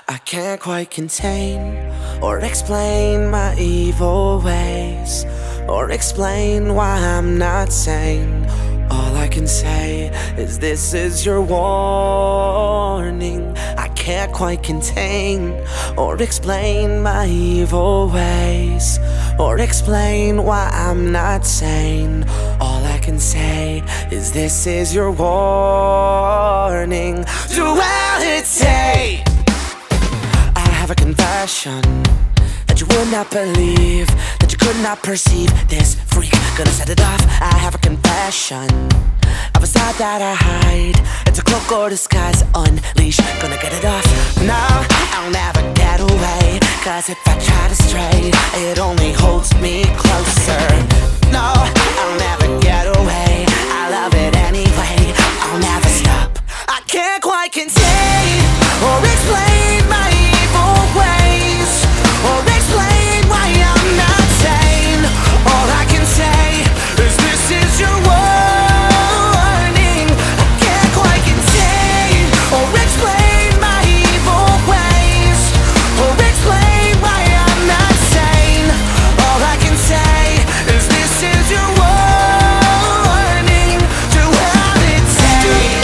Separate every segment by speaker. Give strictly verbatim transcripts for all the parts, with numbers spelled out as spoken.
Speaker 1: I can't quite contain or explain my evil ways, or explain why I'm not sane. All I can say is this is your warning. I can't quite contain or explain my evil ways, or explain why I'm not sane. All I can say is this is your warning. Duality. I have a confession that you would not believe, that you could not perceive. This freak, gonna set it off. I have a confession of a side that I hide. It's a cloak or disguise, unleash, gonna get it off. No, I'll never get away, cause if I try to stray, it only holds me closer. No, I'll never get away, I love it anyway, I'll never stop. I can't quite contain or explain my evil ways, or explain why I'm not sane. All I can say is this is your warning. I can't quite contain or explain my evil ways, or explain why I'm not sane. All I can say is this is your warning. Duality.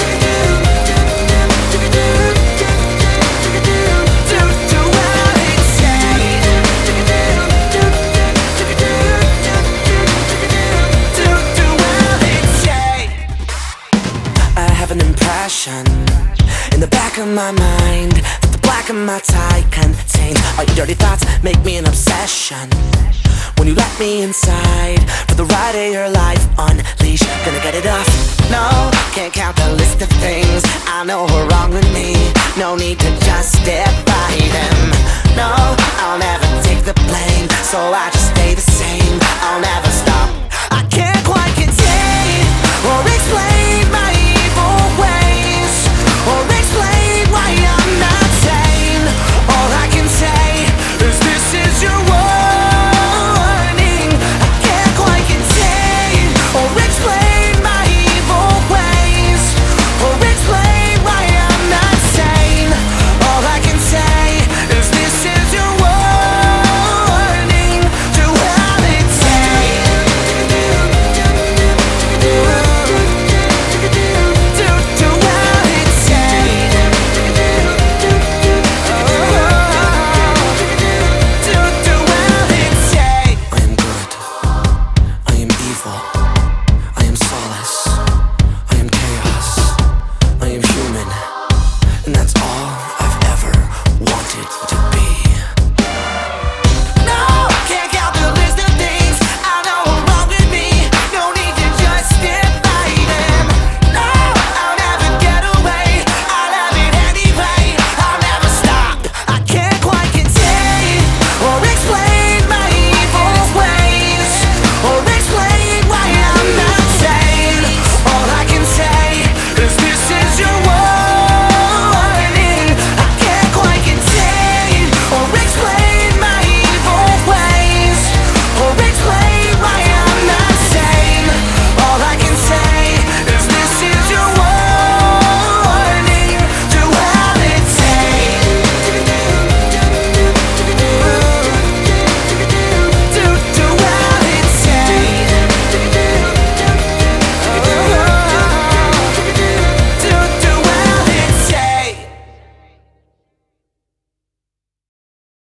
Speaker 1: An impression in the back of my mind that the black of my tie contains all your dirty thoughts, make me an obsession. When you let me inside for the ride of your life, unleash, gonna get it off. No, can't count the list of things I know are wrong with me. No need to justify them. No, I'll never take the blame, so I just stay the same. I'll never